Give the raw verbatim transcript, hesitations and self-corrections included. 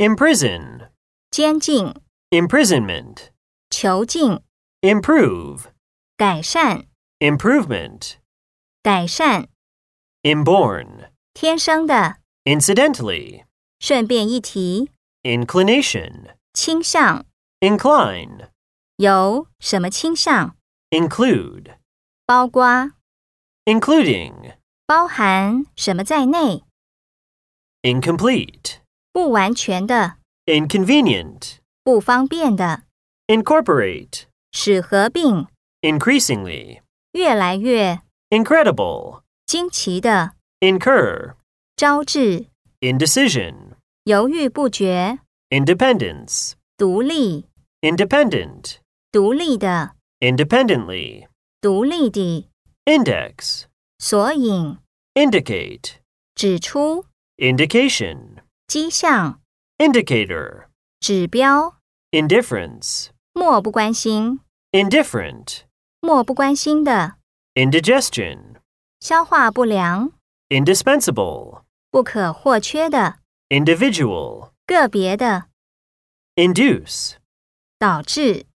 imprison, 监禁、 imprisonment, 囚禁、 improve, 改善、 improvement, 改善、 inborn, 天生的、 incidentally, 顺便一提、 inclination, 倾向、 incline, 有什么倾向、 include, 包括、 including, 包含什么在内、 incomplete, 不完全的、 inconvenient, 不方便的、 incorporate, 使合并、 increasingly, 越来越、 incredible, 惊奇的、 incur, 招致、 indecision, 犹豫不决、 independence, 独立、 independent, 独立的、 independently, 独立的、 index, 索引、 indicate, 指出、 indication, 迹象、 indicator, 指标、 indifference, 漠不关心、 indifferent, 漠不关心的、 indigestion, 消化不良、 indispensable, 不可或缺的、 individual, 个别的、 induce, 导致。